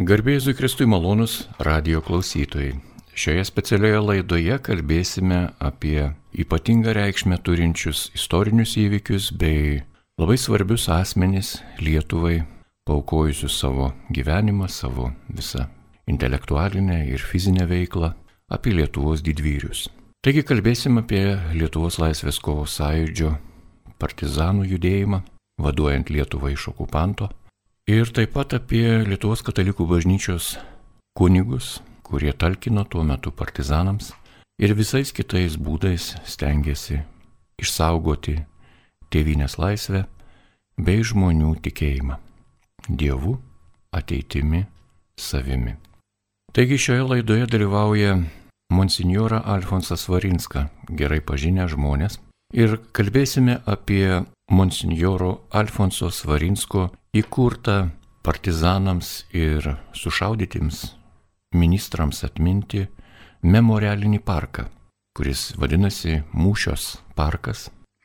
Garbė Jėzui Kristui malonus radijo klausytojai. Šioje specialioje laidoje kalbėsime apie ypatingą reikšmę turinčius istorinius įvykius bei labai svarbius asmenis Lietuvai, paaukojusius savo gyvenimą, savo visą intelektualinę ir fizinę veiklą, apie Lietuvos didvyrius. Taigi kalbėsime apie Lietuvos laisvės kovos sąjūdžio partizanų judėjimą, vaduojant Lietuvą iš okupanto. Ir taip pat apie Lietuvos katalikų bažnyčios kunigus, kurie talkino tuo metu partizanams ir visais kitais būdais stengiasi išsaugoti tėvynės laisvę bei žmonių tikėjimą Dievu, ateitimi, savimi. Taigi šioje laidoje dalyvauja monsinjorą Alfonsą Svarinską, gerai pažinę žmonės, ir kalbėsime apie monsinjoro Alfonso Svarinsko įkurtą partizanams ir sušaudytiems ministrams atminti memorialinį parką, kuris vadinasi Mūšios parkas,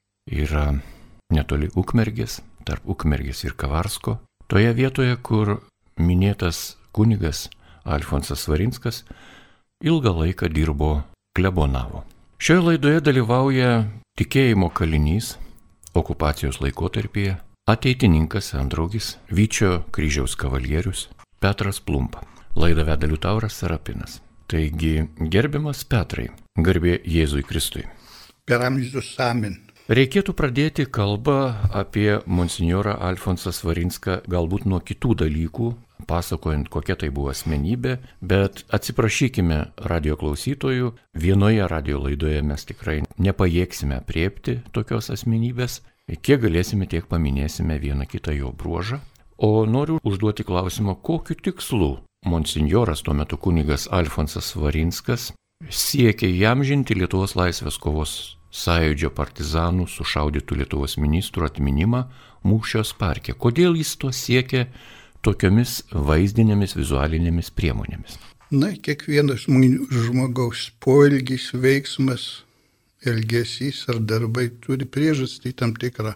yra netoli Ukmergės, tarp Ukmergės ir Kavarsko. Toje vietoje, kur minėtas kunigas Alfonsas Svarinskas ilgą laiką dirbo, klebonavo. Šioje laidoje dalyvauja tikėjimo kalinys okupacijos laikotarpyje, ateitininkas Andraugis, Vyčio kryžiaus kavalierius Petras Plumpa. Laidą veda Liutauras Serapinas. Taigi, gerbiamas Petrai, garbė Jėzui Kristui. Per amžius amen. Reikėtų pradėti kalbą apie monsinjorą Alfonsą Svarinską galbūt nuo kitų dalykų, pasakojant, kokia tai buvo asmenybė, bet atsiprašykime radio klausytojų, vienoje radio laidoje mes tikrai nepajėgsime apriepti tokios asmenybės, kiek galėsime, tiek paminėsime vieną kitą jo bruožą. O noriu užduoti klausimą, kokiu tikslu monsinjoras, tuo metu kunigas Alfonsas Svarinskas, siekė įamžinti Lietuvos laisvės kovos sąjūdžio partizanų sušaudytų Lietuvos ministrų atminimą Mūšios parke. Kodėl jis to siekė tokiomis vaizdinėmis, vizualinėmis priemonėmis? Kiekvienas žmogaus poelgis, veiksmas, elgesys ar darbai turi priežastį tam tikrą.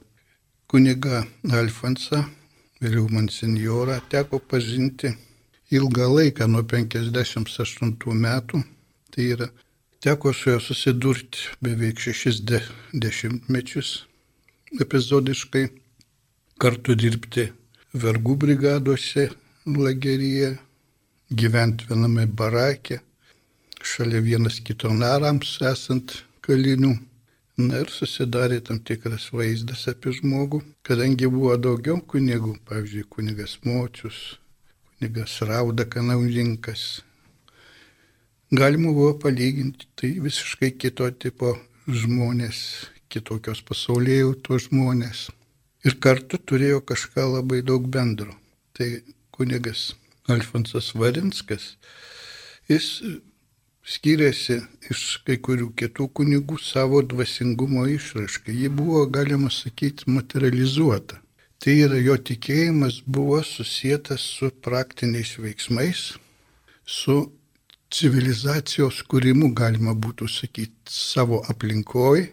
Kunigą Alfonsą, vėliau monsinjorą, teko pažinti ilgą laiką, nuo 58 metų. Tai yra, teko su juo susidurti beveik 60 mečius epizodiškai, kartu dirbti vergų brigadose lageryje, gyventi viename barake, šalia vienas kito narams esant kalinių. Ir susidarė tam tikras vaizdas apie žmogų, kadangi buvo daugiau kunigų, pavyzdžiui, kunigas Mocius, kunigas Rauda Kanauninkas. Galima buvo palyginti, tai visiškai kito tipo žmonės, kitokios pasaulėjautos žmonės. Ir kartu turėjo kažką labai daug bendro. Tai kunigas Alfonsas Svarinskas, jis skyrėsi iš kai kurių kitų kunigų savo dvasingumo išraiškai. Ji buvo, galima sakyti, materializuota. Tai yra, jo tikėjimas buvo susietas su praktiniais veiksmais, su civilizacijos kūrimu, galima būtų sakyti, savo aplinkoj,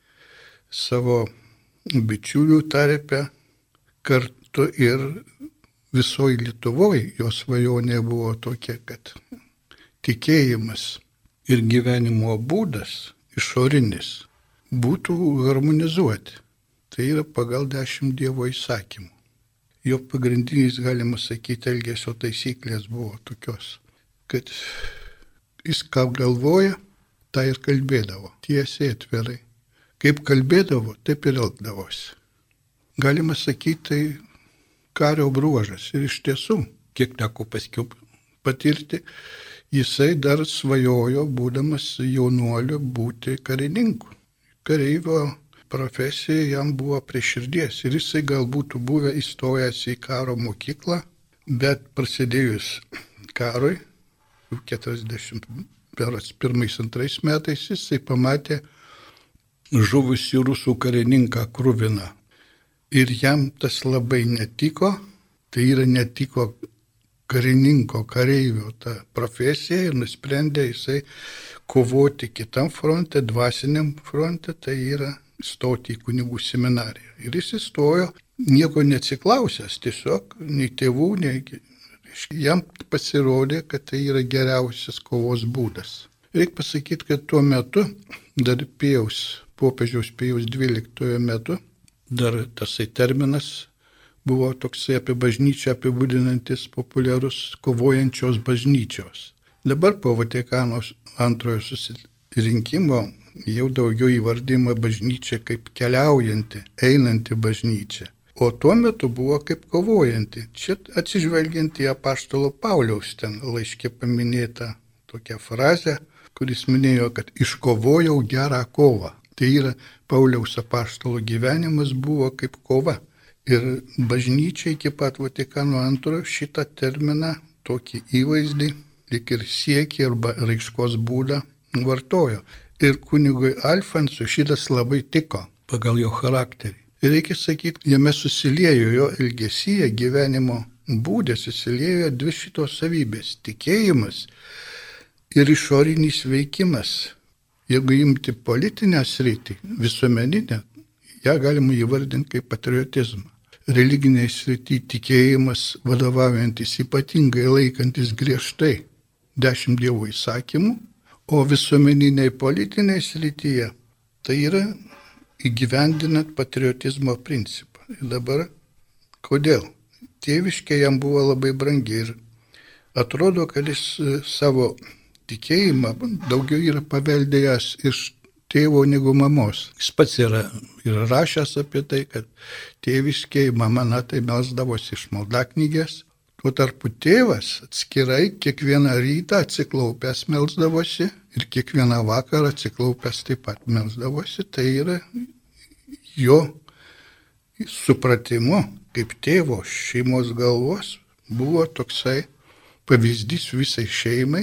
savo bičiulių tarpe, kartu ir visoje Lietuvoje. Jo svajonė buvo tokia, kad tikėjimas ir gyvenimo būdas išorinis būtų harmonizuoti. Tai yra pagal 10 Dievo įsakymų. Jo pagrindiniais, galima sakyti, elgesio taisyklės buvo tokios, kad jis ką galvoja, tą ir kalbėdavo, tiesiai, atvirai. Kaip kalbėdavo, taip ir elgdavosi. Galima sakyti, tai kario bruožas. Ir iš tiesų, kiek teko paskiau patirti, jisai dar svajojo, būdamas jaunuoliu, būti karininku. Kareivio profesija jam buvo prie širdies. Ir jisai gal būtų buvę įstojęs į karo mokyklą, bet prasidėjus karui, 41-2 metais, jisai pamatė žuvusi rusų karininką Kruviną. Ir jam tas labai netiko, tai yra netiko karininko, kareivio ta profesija, ir nusprendė jisai kovoti kitam fronte, dvasiniam fronte, tai yra stoti į kunigų seminariją. Ir jis įstojo, nieko neatsiklausęs, tiesiog nei tėvų, nei Jam pasirodė, kad tai yra geriausias kovos būdas. Reikia pasakyti, kad tuo metu, dar popiežiaus Pijaus XII metu, dar tasai terminas buvo toksai apie bažnyčią apibūdinantis populiarus kovojančios bažnyčios. Dabar po Vatikano antrojo susirinkimo jau daugiau įvardyma bažnyčia kaip keliaujanti, einanti bažnyčia. O tuo metu buvo kaip kovojanti. Čia atsižvelgiant į apaštalo Pauliaus ten laiške paminėtą tokią frazę, kuris minėjo, kad iškovojau gerą kovą. Tai yra Pauliaus apaštalo gyvenimas buvo kaip kova. Ir bažnyčia iki pat Vatikano antrojo šitą terminą, tokį įvaizdį, lyg ir siekį arba raiškos būdą vartojo. Ir kunigui Alfonsui šitas labai tiko pagal jo charakterį. Ir reikia sakyti, jame susiliejo jo elgesyje, gyvenimo būdė, susiliejo dvi šitos savybės - tikėjimas ir išorinis veikimas. Jeigu imti politinę sritį, visuomeninę, ją galima įvardinti kaip patriotizmą. Religiniai srity tikėjimas vadovaujantis ypatingai laikantis griežtai 10 Dievo įsakymų, o visuomeniniai politiniai srityje tai yra įgyvendinant patriotizmo principą. Ir dabar, kodėl? Tėviškė jam buvo labai brangi ir atrodo, kad jis savo tikėjimą daugiau yra paveldėjęs iš tėvo negu mamos. Jis pats yra rašęs apie tai, kad tėviškėje mama tai melsdavosi iš maldaknygės. Tuo tarpu tėvas atskirai kiekvieną rytą atsiklaupęs melsdavosi ir kiekvieną vakarą atsiklaupęs taip pat melsdavosi. Tai yra jo supratimu, kaip tėvo šeimos galvos, buvo toksai pavyzdys visai šeimai,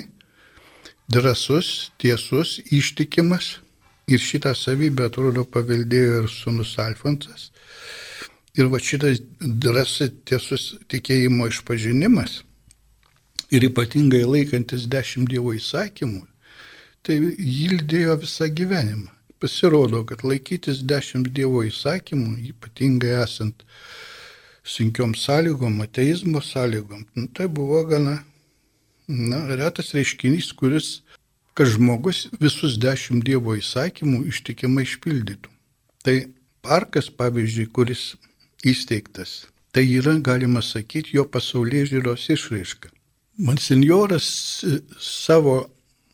drąsus, tiesus, ištikimas. Ir šitą savybę, atrodo, paveldėjo ir sūnus Alfonsas. Ir va šitas drąsus, tiesus tikėjimo išpažinimas ir ypatingai laikantis 10 Dievo įsakymų, tai jį lydėjo visą gyvenimą. Pasirodo, kad laikytis 10 Dievo įsakymų, ypatingai esant sunkiom sąlygom, ateizmo sąlygom, tai buvo gana retas reiškinys, kad žmogus visus 10 Dievo įsakymų ištikimai išpildytų. Tai parkas, pavyzdžiui, kuris įsteigtas, tai yra, galima sakyti, jo pasaulėžiūros išraiška. Monsinjoras savo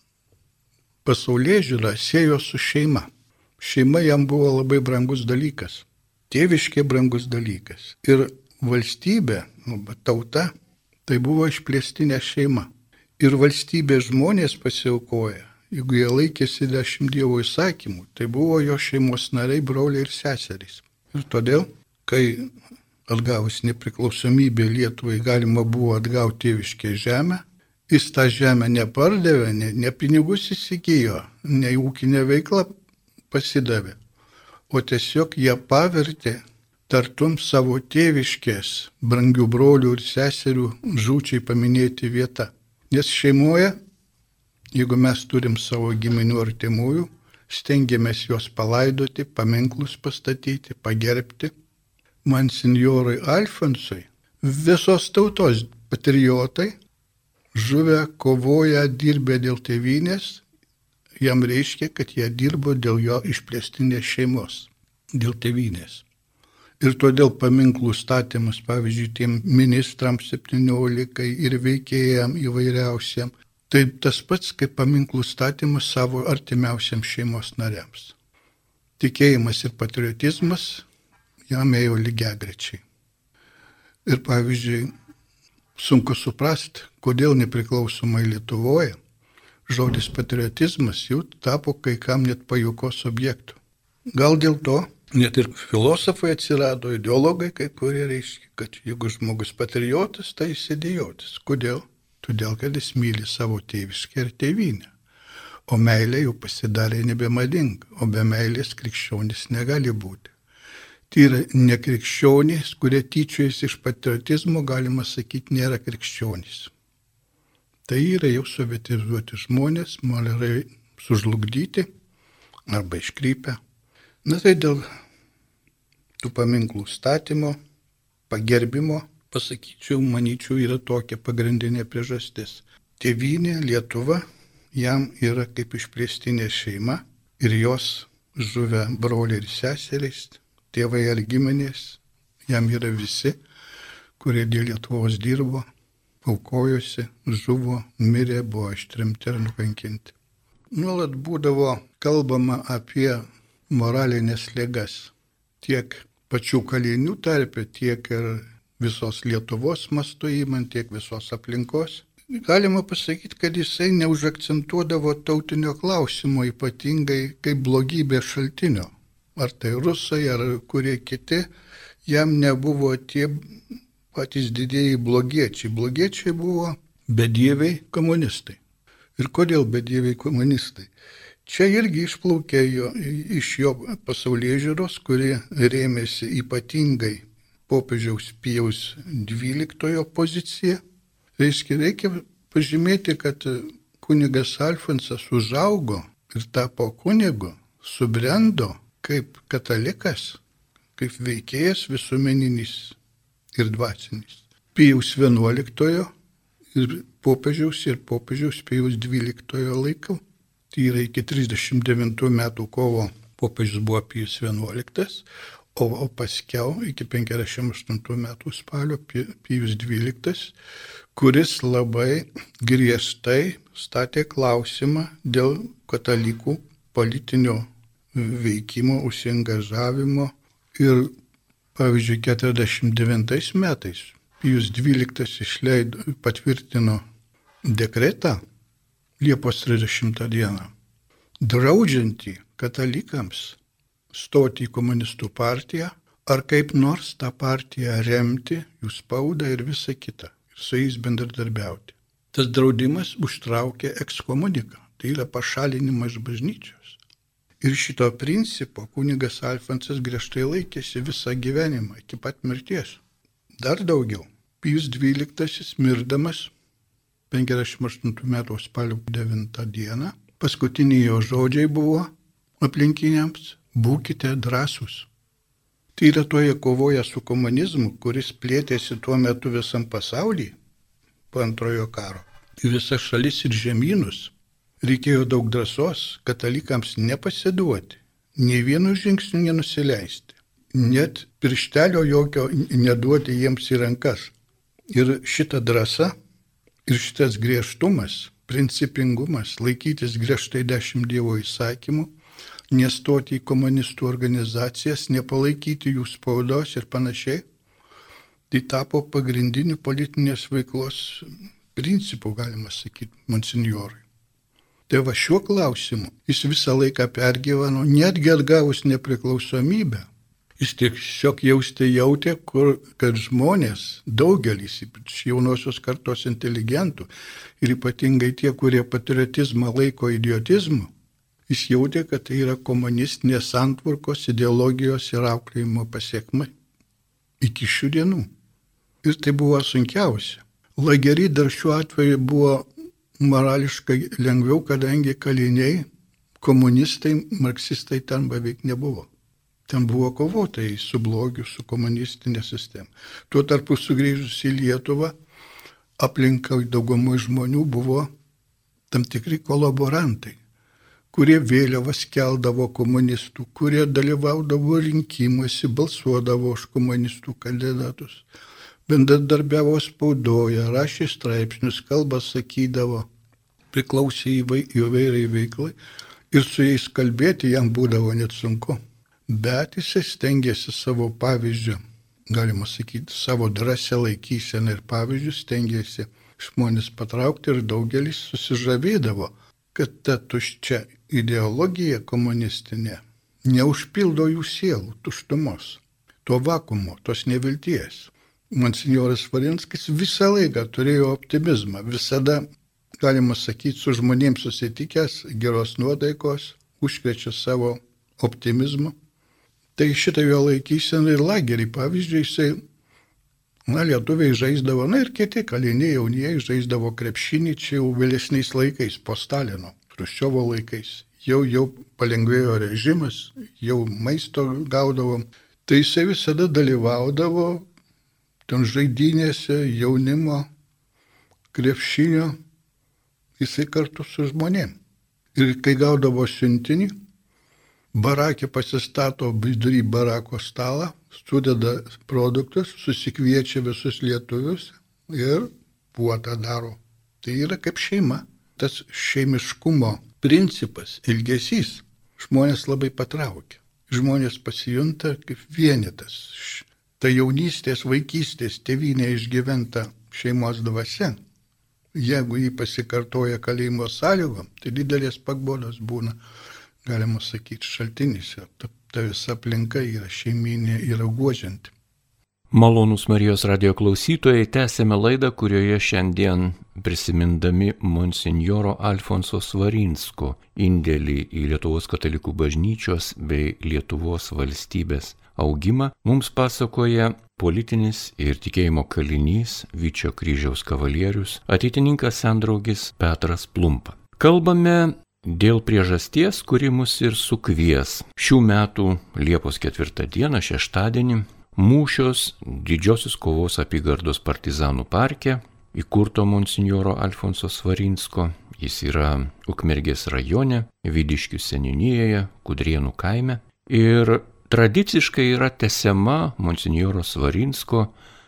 pasaulėžiūrą siejo su šeima. Šeima jam buvo labai brangus dalykas, tėviškė brangus dalykas. Ir valstybė, tauta, tai buvo išplėstinė šeima. Ir valstybės žmonės pasiaukoja, jeigu jie laikėsi 10 Dievo įsakymų, tai buvo jo šeimos nariai, broliai ir seserys. Ir todėl, kai atgavus nepriklausomybę Lietuvai galima buvo atgauti tėviškę žemę, jis tą žemę nepardavė, ne pinigus įsigijo, ne ūkinę veiklą pasidavė, o tiesiog ją pavertė tartum savo tėviškės, brangių brolių ir seserių žūčiai paminėti vieta. Nes šeimoje, jeigu mes turim savo giminių artimųjų, stengiamės juos palaidoti, paminklus pastatyti, pagerbti. Monsinjorui Alfonsui visos tautos patriotai, žuvę, kovoję, dirbę dėl tėvynės, jam reiškia, kad jie dirbo dėl jo išplėstinės šeimos, dėl tėvynės. Ir todėl paminklų statymas, pavyzdžiui, tiem ministrams 17 ir veikėjam įvairiausiam, tai tas pats kaip paminklų statymas savo artimiausiam šeimos nariams. Tikėjimas ir patriotizmas jam ėjo lygiagrečiai. Ir pavyzdžiui, sunku suprasti, kodėl nepriklausomai Lietuvoje žodis patriotizmas jau tapo kai kam net pajuokos objektu. Gal dėl to net ir filosofai atsirado, ideologai kai kurie reiškia, kad jeigu žmogus patriotas, tai jis idiotas. Kodėl? Todėl, kad jis myli savo tėviškę ir tėvynę. O meilė jau pasidarė nebemadinga, o be meilės krikščionis negali būti. Tai yra nekrikščionys, kurie tyčiojasi iš patriotizmo, galima sakyti, nėra krikščionys. Tai yra jau sovietizuoti žmonės, moraliai sužlugdyti arba iškrypę. Na tai dėl tų paminklų statymo, pagerbimo, pasakyčiau, manyčiau, yra tokia pagrindinė priežastis. Tėvynė, Lietuva, jam yra kaip išplėstinė šeima ir jos žuvę broliai ir seserys, tėvai ar giminės, jam yra visi, kurie dėl Lietuvos dirbo, aukojosi, žuvo, mirė, buvo ištremti ir nukankinti. Nuolat būdavo kalbama apie moralinės ligas, tiek pačių kalinių tarpe, tiek ir visos Lietuvos mastu įmant, tiek visos aplinkos. Galima pasakyti, kad jisai neužakcentuodavo tautinio klausimo ypatingai kaip blogybės šaltinio. Ar tai rusai, ar kurie kiti, jam nebuvo tie patys didieji blogiečiai. Blogiečiai buvo bedieviai komunistai. Ir kodėl bedieviai komunistai? Čia irgi išplaukė iš jo pasaulėžiūros, kuri rėmėsi ypatingai popiežiaus Pijaus XII poziciją. Reikia pažymėti, kad kunigas Alfonsas užaugo ir tapo kunigu, subrendo kaip katalikas, kaip veikėjas visuomeninis ir dvasinis. Pijaus XI ir popiežiaus Pijaus XII laikų. Tai yra iki 39 metų kovo popiežius buvo Pijus XI, o paskiau iki 58 metų spalio Pijus XII, kuris labai griežtai statė klausimą dėl katalikų politinio veikimo, užsiangažavimo. Ir pavyzdžiui, 49 metais Pijus XII patvirtino dekretą Liepos 30 dieną, draudžiantį katalikams stoti į komunistų partiją ar kaip nors tą partiją remti, jų spaudą ir visą kitą, ir su jais bendradarbiauti. Tas draudimas užtraukė ekskomuniką, tai yra pašalinimas iš bažnyčios. Ir šito principo kunigas Alfonsas griežtai laikėsi visą gyvenimą iki pat mirties. Dar daugiau, Pijus XII mirdamas 58 metų spalio 9 dieną, paskutiniai jo žodžiai buvo aplinkiniams: būkite drąsūs. Tai yra toje kovoje su komunizmu, kuris plėtėsi tuo metu visam pasaulyje po antrojo karo. Į visas šalis ir žemynus reikėjo daug drąsos katalikams nepasiduoti, nei vienu žingsniu nenusileisti, net pirštelio jokio neduoti jiems į rankas. Ir šita drąsa ir šitas griežtumas, principingumas, laikytis griežtai 10 Dievo įsakymų, nestoti į komunistų organizacijas, nepalaikyti jų spaudos ir panašiai, tai tapo pagrindiniu politinės veiklos principu, galima sakyti, monsinjorui. Tai va šiuo klausimu jis visą laiką pergyveno, netgi atgavus nepriklausomybę. Jis tiesiog jautė, kad žmonės, daugelis, ypač jaunosios kartos inteligentų ir ypatingai tie, kurie patriotizmą laiko idiotizmu, jis jautė, kad tai yra komunistinės santvarkos, ideologijos ir auklėjimo pasiekmai. Iki šių dienų. Ir tai buvo sunkiausia. Lagery dar šiuo atveju buvo morališkai lengviau, kadangi kaliniai, komunistai, marksistai ten beveik nebuvo. Ten buvo kovotojai su blogiu, su komunistinė sistema. Tuo tarpu sugrįžus į Lietuvą, aplinkai daugumai žmonių buvo tam tikri kolaborantai, kurie vėliavas keldavo komunistų, kurie dalyvaudavo rinkimuose, balsuodavo už komunistų kandidatus, bendradarbiavo spaudoje, rašė straipsnius, kalbas sakydavo, priklausė įvairiai veiklai ir su jais kalbėti jam būdavo net sunku. Bet jisai stengėsi savo pavyzdžių, galima sakyti, savo drąsią laikyseną ir pavyzdžius stengėsi žmonės patraukti ir daugelis susižavėdavo, kad ta tuščia ideologija komunistinė neužpildo jų sielų tuštumos, to vakumo, tos nevilties. Monsinjoras Svarinskis visą laiką turėjo optimizmą, visada, galima sakyti, su žmonėms susitikęs, geros nuotaikos, užkrečia savo optimizmu. Tai šitą jo laikyseną ir lagerį, pavyzdžiui, jisai, lietuviai žaisdavo, ir kiti kaliniai jaunieji žaisdavo krepšinį, čia jau vėlesniais laikais, po Stalino, Chruščiovo laikais. Jau palengvėjo režimas, jau maisto gaudavom. Tai jisai visada dalyvaudavo ten žaidynėse, jaunimo, krepšinio, jisai kartu su žmonėm. Ir kai gaudavo siuntinį, barakė pasistato vidury barako stalą, sudeda produktus, susikviečia visus lietuvius ir puotą daro. Tai yra kaip šeima. Tas šeimiškumo principas, ilgesys, žmonės labai patraukia. Žmonės pasijunta kaip vienetas. Ta jaunystės, vaikystės, tėvynė išgyventa šeimos dvasia. Jeigu jį pasikartoja kalėjimo sąlygom, tai didelės paguodos būna, galima sakyti, šaltinis. Ta visa aplinka yra šeiminė, yra guodžianti. Malonūs Marijos radijo klausytojai, tęsėme laidą, kurioje šiandien prisimindami monsinjoro Alfonso Svarinsko indėlį į Lietuvos katalikų bažnyčios bei Lietuvos valstybės augimą, mums pasakoja politinis ir tikėjimo kalinys, Vyčio kryžiaus kavalierius, ateitininkas sendraugis Petras Plumpa. Kalbame dėl priežasties, kuri mus ir sukvies. Šių metų Liepos 4 dieną, šeštadienį, mūšios didžiosios kovos apygardos partizanų parke, įkurto monsinjoro Alfonso Svarinsko. Jis yra Ukmergės rajone, Vidiškių seniūnijoje, Kudrienų kaime. Ir tradiciškai yra tęsiama monsinjoro Svarinsko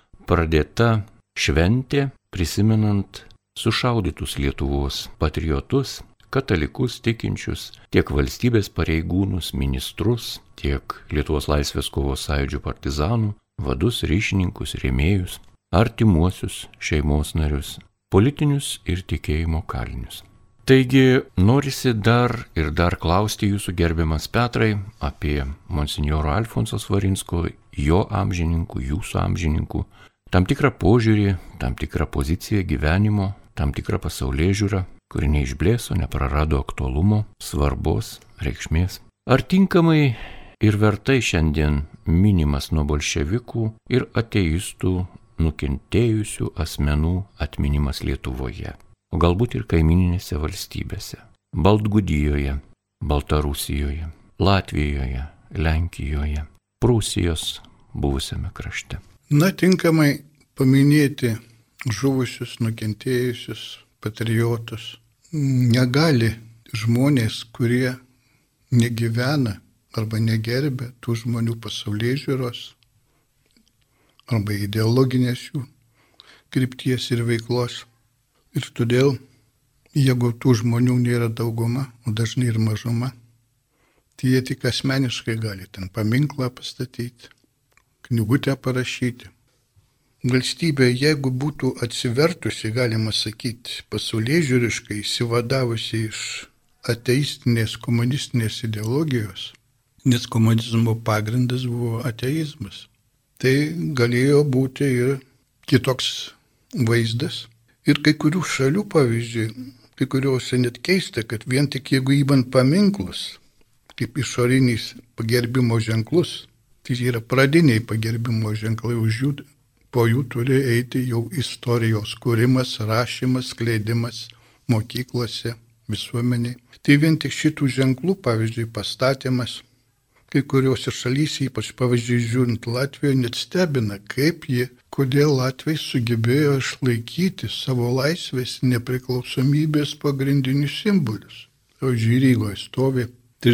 pradėta šventė, prisimenant sušaudytus Lietuvos patriotus, katalikus tikinčius, tiek valstybės pareigūnus, ministrus, tiek Lietuvos laisvės kovos sąjūdžio partizanų, vadus, ryšininkus, rėmėjus, artimuosius šeimos narius, politinius ir tikėjimo kalinius. Taigi norisi dar ir dar klausti jūsų, gerbiamas Petrai, apie monsinjoro Alfonso Svarinsko, jo amžininkų, jūsų amžininkų, tam tikrą požiūrį, tam tikrą poziciją gyvenimo, tam tikrą pasaulėžiūrą, kuri neišblėso, neprarado aktualumo, svarbos, reikšmės. Ar tinkamai ir vertai šiandien minimas nuo bolševikų ir ateistų nukentėjusių asmenų atminimas Lietuvoje, o galbūt ir kaimininėse valstybėse – Baltgudijoje, Baltarusijoje, Latvijoje, Lenkijoje, Prūsijos buvusiame krašte? Na, tinkamai paminėti žuvusius, nukentėjusius, patriotus negali žmonės, kurie negyvena arba negerbė tų žmonių pasaulėžiūros arba ideologinės jų krypties ir veiklos. Ir todėl, jeigu tų žmonių nėra dauguma, o dažnai ir mažuma, tai jie tik asmeniškai gali ten paminklą pastatyti, knygutę parašyti. Valstybė, jeigu būtų atsivertusi, galima sakyti, pasaulėžiūriškai įsivadavusi iš ateistinės, komunistinės ideologijos, nes komunizmo pagrindas buvo ateizmas, tai galėjo būti ir kitoks vaizdas. Ir kai kurių šalių, pavyzdžiui, kai kuriuose net keista, kad vien tik jeigu įbant paminklus, kaip išoriniais pagerbimo ženklus, tai yra pradiniai pagerbimo ženklai, už jų po jų turi eiti jau istorijos kūrimas, rašymas, skleidimas mokyklose, visuomeniai. Tai vien tik šitų ženklų, pavyzdžiui, pastatymas, kai kuriuose šalyse, ypač pavyzdžiui, žiūrint Latvijoje, net stebina, kodėl Latvijai sugebėjo išlaikyti savo laisvės nepriklausomybės pagrindinius simbolius. Pavyzdžiui, Rygoje stovi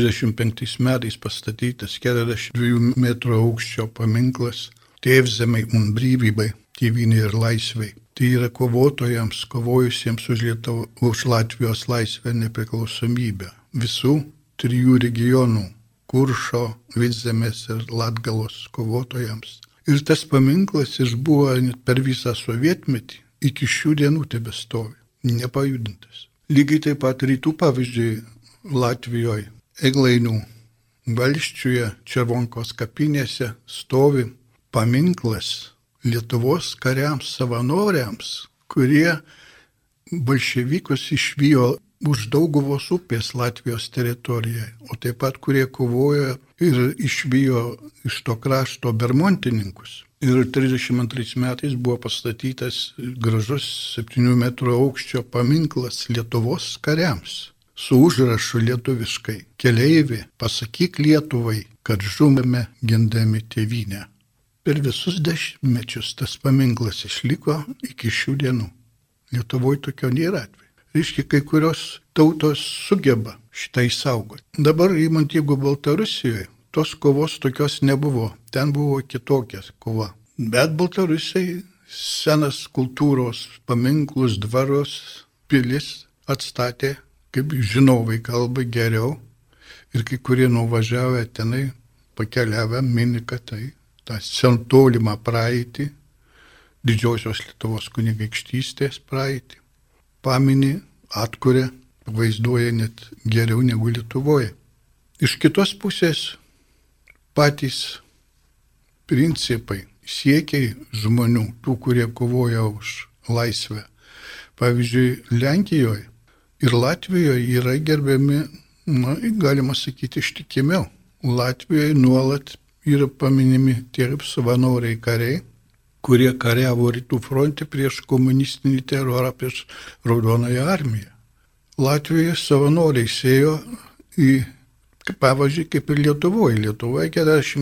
35 metais pastatytas 42 metrų aukščio paminklas Tėvzemei un brīvībai, tėvynei ir laisvei. Tai yra kovotojams, kovojusiems už Latvijos laisvę nepriklausomybę. Visų 3 regionų – Kuršo, Vidzemės ir Latgalos kovotojams. Ir tas paminklas išbuvo per visą sovietmetį, iki šių dienų tebestovi, nepajudintas. Lygiai taip pat rytų, pavyzdžiui, Latvijoje, Eglainių valsčiuje, Červonkos kapinėse stovi paminklas Lietuvos kariams, savanoriams, kurie bolševikus išvijo už Dauguvos upės Latvijos teritorijoje, o taip pat kurie kovojo ir išvijo iš to krašto bermontininkus. Ir 32 metais buvo pastatytas gražus 7 metrų aukščio paminklas Lietuvos kariams su užrašu lietuviškai: Keleivi, pasakyk Lietuvai, kad žūmame gindami tėvynę. Per visus dešimtmečius tas paminklas išliko iki šių dienų. Lietuvoje tokio nėra atveju. Reiškia, kai kurios tautos sugeba šitą išsaugoti. Dabar įmant, jeigu Baltarusijoje, tos kovos tokios nebuvo. Ten buvo kitokia kova. Bet Baltarusiai senas kultūros paminklus, dvarus, pilis atstatė, kaip žinovai kalba, geriau. Ir kai kurie nuvažiavę tenai, pakeliavę, mini, kad tai tą tolimą praeitį, didžiosios Lietuvos kunigaikštystės praeitį, pamini, atkuria, vaizduoja net geriau negu Lietuvoje. Iš kitos pusės patys principai, siekiai žmonių, tų, kurie kovoja už laisvę. Pavyzdžiui, Lenkijoje ir Latvijoje yra gerbiami, galima sakyti, ištikimiau. Latvijoje nuolat yra paminimi tie savanoriai kariai, kurie kariavo rytų fronte prieš komunistinį terorą, prieš Raudonąją armiją. Latvijoje savanoriai ėjo į, pavyzdžiui, kaip ir Lietuvoje. Lietuvoje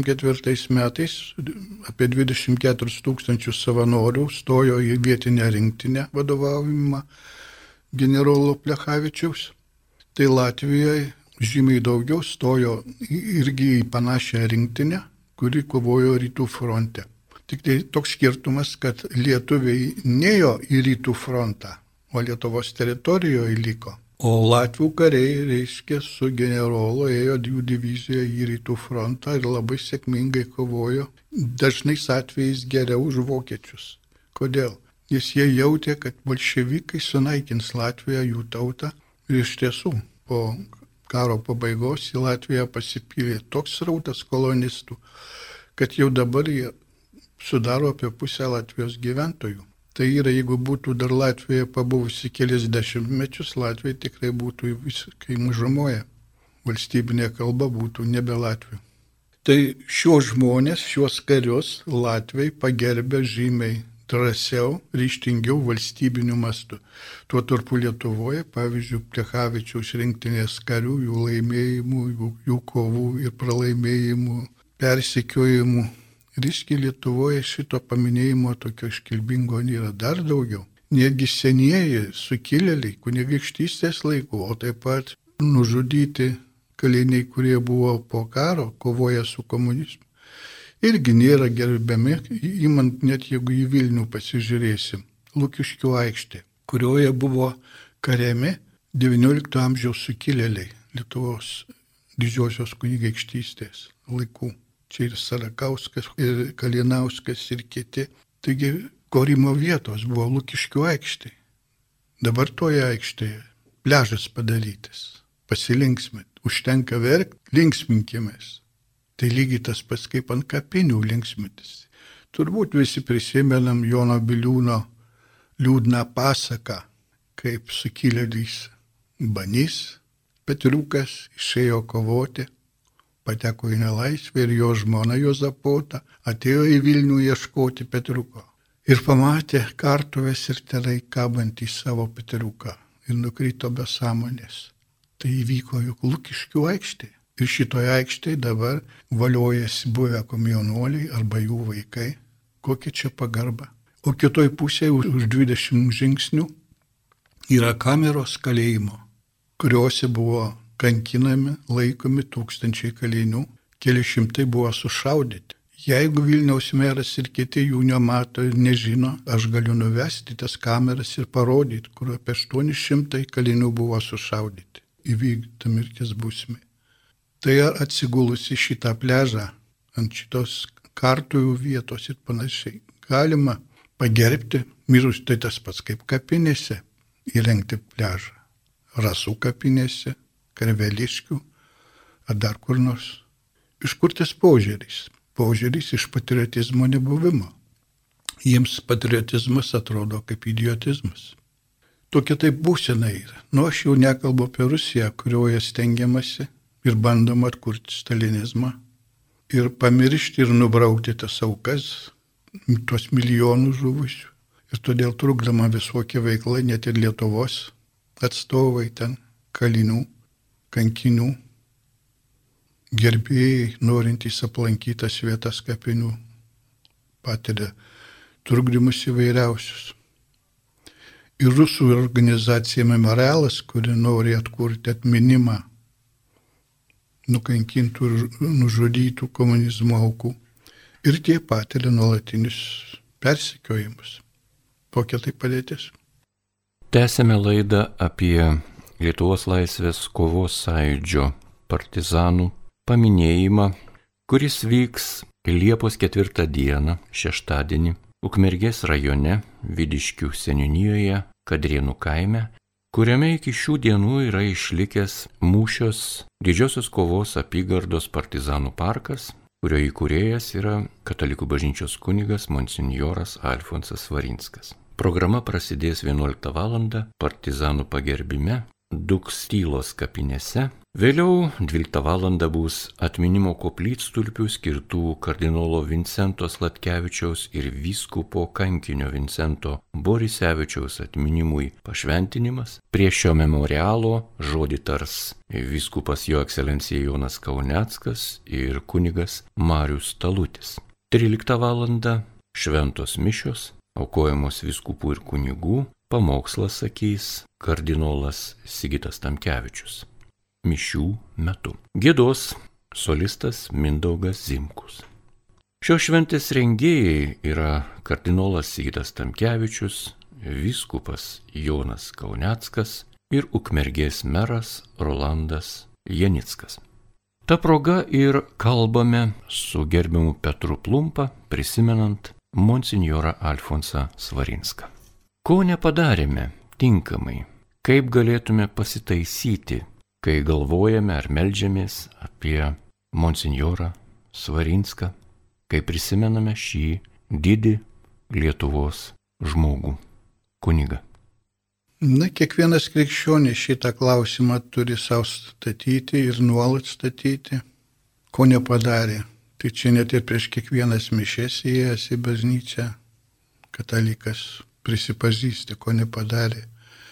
1944 metais apie 24 000 savanorių stojo į vietinę rinktinę vadovaujimą generolo Plechavičiaus. Tai Latvijoje žymiai daugiau stojo irgi į panašią rinktinę, kuri kovojo rytų fronte. Tik tai toks skirtumas, kad lietuviai nėjo į rytų frontą, o Lietuvos teritorijoje liko. O latvių kariai, reiškia, su generolu ėjo jų divizija į rytų frontą ir labai sėkmingai kovojo, dažnais atvejais geriau už vokiečius. Kodėl? Nes jie jautė, kad bolševikai sunaikins Latviją, jų tautą, ir iš tiesų po karo pabaigos į Latviją pasipylė toks srautas kolonistų, kad jau dabar jie sudaro apie pusę Latvijos gyventojų. Tai yra, jeigu būtų dar Latvijoje pabuvusi kelias dešimtmečius, Latvija tikrai būtų visiškai mažumoje. Valstybinė kalba būtų nebe Latvių. Tai šios žmonės, šios karius Latviai pagerbė žymiai drąsiau, ryžtingiau valstybiniu mastu. Tuo tarpu Lietuvoje, pavyzdžiui, Plechavičiaus rinktinės karių, jų laimėjimų, jų kovų ir pralaimėjimų, persekiojimų. Ryškiai Lietuvoje šito paminėjimo tokio iškilbingo nėra dar daugiau. Netgi senieji sukilėliai kunigaikštystės laikų, o taip pat nužudyti kaliniai, kurie buvo po karo, kovoja su komunizmu, irgi nėra gerbiami, imant net jeigu į Vilnių pasižiūrėsim, Lukiškių aikštė, kurioje buvo kariami XIX amžiaus sukilėliai Lietuvos didžiosios kunigaikštystės laikų. Čia ir Sarakauskas, ir Kalinauskas, ir kiti. Taigi, korimo vietos buvo Lukiškių aikštė. Dabar toje aikštėje pliažas padarytas. Pasilinksmint. Užtenka verkti, linksminkimės. Tai lygiai tas pats kaip ant kapinių linksmintis. Turbūt visi prisimenam Jono Biliūno liūdną pasaką, kaip sukilėlys Banys, Petriukas išėjo kovoti, pateko į nelaisvę ir jo žmona Juozapota atėjo į Vilnių ieškoti Petriuko. Ir pamatė kartuves ir tenai kabantį savo Petriuką ir nukrito be sąmonės. Tai įvyko juk Lukiškių aikštėje. Ir šitoje aikštėje dabar valiojasi buvę komjaunuoliai arba jų vaikai. Kokia čia pagarba. O kitoj pusėje už 20 žingsnių yra kameros kalėjimo, kuriuose buvo kankinami, laikomi tūkstančiai kalinių, keli šimtai buvo sušaudyti. Jeigu Vilniaus meras ir kiti jų nemato ir nežino, aš galiu nuvesti tas kameras ir parodyti, kur apie 800 kalinių buvo sušaudyti, įvykdyta mirties bausmė. Tai atsigulusi šitą pliažą, ant šitos kartuvių vietos ir panašiai, galima pagerbti mirus, tai tas pats kaip kapinėse įrengti pliažą. Rasų kapinėse, Karveliškių ar dar kur nors. Iš kur tas požiūris? Požiūris iš patriotizmo nebuvimo. Jiems patriotizmas atrodo kaip idiotizmas. Tokia taip būsena yra. Aš jau nekalbu apie Rusiją, kurioje stengiamasi ir bandoma atkurti stalinizmą ir pamiršti ir nubraukti tas aukas, tuos milijonus žuvusių. Ir todėl trukdama visokia veikla, net ir Lietuvos atstovai ten, kalinių, kankinių, gerbėjai, norintys aplankytas vietas kapinių, patiria trukdymus įvairiausius. Ir rusų organizacija Memorialas, kuri nori atkurti atminimą nukankintų ir nužudytų komunizmo aukų. Ir tie patiria nuolatinius persekiojimus. Kokia tai padėtis? Tęsėme laidą apie Lietuvos laisvės kovos sąjūdžio partizanų paminėjimą, kuris vyks Liepos 4 dieną, šeštadienį, Ukmergės rajone, Vidiškių seniūnijoje, Kadrėnų kaime, kuriame iki šių dienų yra išlikęs mūšios Didžiosios kovos apygardos partizanų parkas, kurio įkūrėjas yra Katalikų bažnyčios kunigas monsinjoras Alfonsas Svarinskas. Programa prasidės 11 val. Partizanų pagerbime Dukstylos kapinėse. Vėliau 12 val. Bus atminimo koplytstulpių skirtų kardinolo Vincento Sladkevičiaus ir vyskupo kankinio Vincento Borisevičiaus atminimui pašventinimas. Prie šio memorialo žodį tars vyskupas Jo ekscelencija Jonas Kauneckas ir kunigas Marius Talutis. 13 val. Šventos mišios, aukojamos vyskupų ir kunigų, pamokslą sakys kardinolas Sigitas Tamkevičius. Mišių metu giedos solistas Mindaugas Zimkus. Šios šventės rengėjai yra kardinolas Sigitas Tamkevičius, vyskupas Jonas Kauneckas ir Ukmergės meras Rolandas Janickas. Ta proga ir kalbame su gerbiamu Petru Plumpa, prisimenant monsinjorą Alfonsą Svarinską. Ko nepadarėme tinkamai, kaip galėtume pasitaisyti, kai galvojame ar meldžiamės apie monsinjorą Svarinską, kai prisimename šį didį Lietuvos žmogų, kunigą. Kiekvienas krikščionis šitą klausimą turi savo statyti ir nuolat statyti, ko nepadarė. Tai čia net ir prieš kiekvienas mišes įėjęs į bažnyčią katalikas prisipažįsti, ko nepadarė.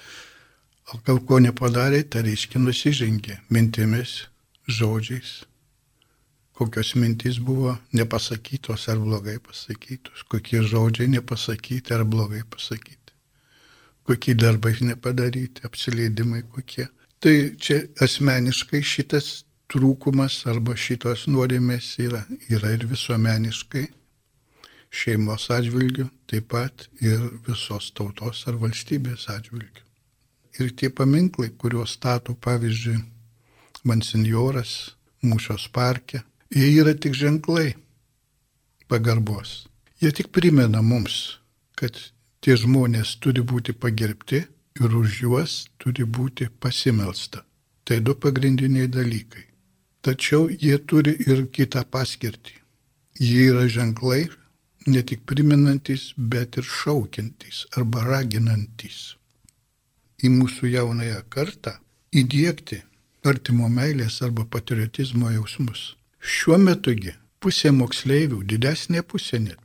O gal ko nepadarė, tai reiškia nusižengė mintimis, žodžiais. Kokios mintys buvo nepasakytos ar blogai pasakytos, kokie žodžiai nepasakyti ar blogai pasakyti, kokie darbai nepadaryti, apsileidimai kokie. Tai čia asmeniškai šitas trūkumas arba šitos nuodėmės yra ir visuomeniškai, šeimos atžvilgių, taip pat ir visos tautos ar valstybės atžvilgių. Ir tie paminklai, kuriuos stato, pavyzdžiui, monsinjoras mūšios parke, jie yra tik ženklai pagarbos. Jie tik primena mums, kad tie žmonės turi būti pagerbti ir už juos turi būti pasimelsta. Tai du pagrindiniai dalykai. Tačiau jie turi ir kitą paskirtį. Jie yra ženklai, ne tik primenantys, bet ir šaukiantys arba raginantys į mūsų jaunąją kartą įdiegti artimo meilės arba patriotizmo jausmus. Šiuo metugi pusė moksleivių, didesnė pusė net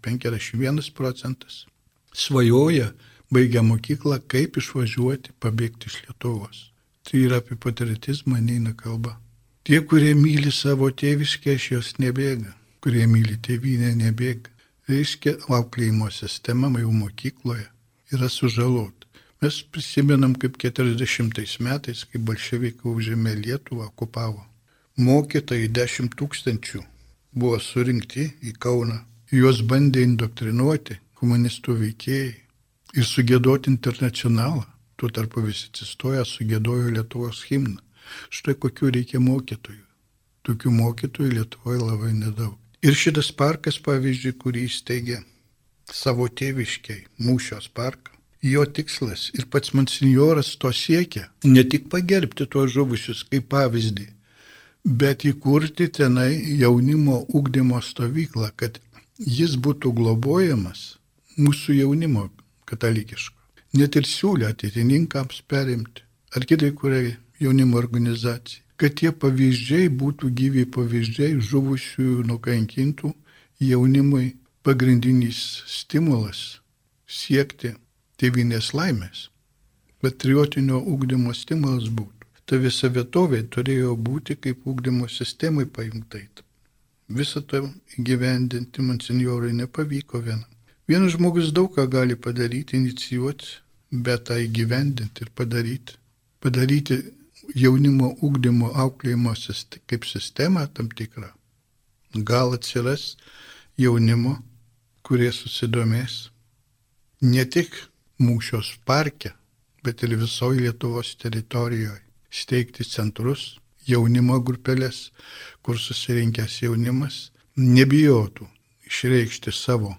51%, svajoja, baigia mokyklą, kaip išvažiuoti, pabėgti iš Lietuvos. Tai yra apie patriotizmą neina kalba. Tie, kurie myli savo tėviškę, iš jos nebėga, kurie myli tėvynę, nebėga. Reiškia, auklėjimo sistema jau mokykloje yra sužalota. Mes prisimenam, kaip 40 metais, kai bolševikai užėmė Lietuvą, okupavo. Mokytojai 10 000 buvo surinkti į Kauną. Juos bandė indoktrinuoti komunistų veikėjai ir sugėdoti internacionalą. Tuo tarpu visi atsistoja, sugėdojo Lietuvos himną. Štai kokių reikia mokytojų. Tokių mokytojų Lietuvoje labai nedaug. Ir šitas parkas, pavyzdžiui, kurį įsteigė savo tėviškiai, Mūšios parką, jo tikslas ir pats monsinjoras to siekia, ne tik pagerbti tuos žuvusius kaip pavyzdį, bet įkurti tenai jaunimo ugdymo stovyklą, kad jis būtų globojamas mūsų jaunimo katalikiško. Net ir siūlė ateitininkams perimti, ar kitai kuriai jaunimo organizacijai, kad tie pavyzdžiai būtų gyvi pavyzdžiai žuvusiųjų nukankintų jaunimui pagrindinis stimulas siekti tėvynės laimės. Patriotinio ugdymo stimulas būtų. Ta visa vietovė turėjo būti kaip ugdymo sistemai pajungtai. Visą tą įgyvendinti monsinjorui nepavyko vienam. Vienas žmogus daug ką gali padaryti, inicijuoti, bet tą įgyvendinti ir padaryti. Padaryti jaunimo ugdymo auklėjimo kaip sistemą tam tikrą. Gal atsiras jaunimo, kurie susidomės ne tik Mūšios parke, bet ir visoje Lietuvos teritorijoje. Steigti centrus, jaunimo grupelės, kur susirinkęs jaunimas nebijotų išreikšti savo